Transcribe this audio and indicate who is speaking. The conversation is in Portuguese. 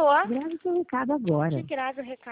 Speaker 1: Alô?
Speaker 2: Grave seu recado agora.
Speaker 1: Que grave o recado.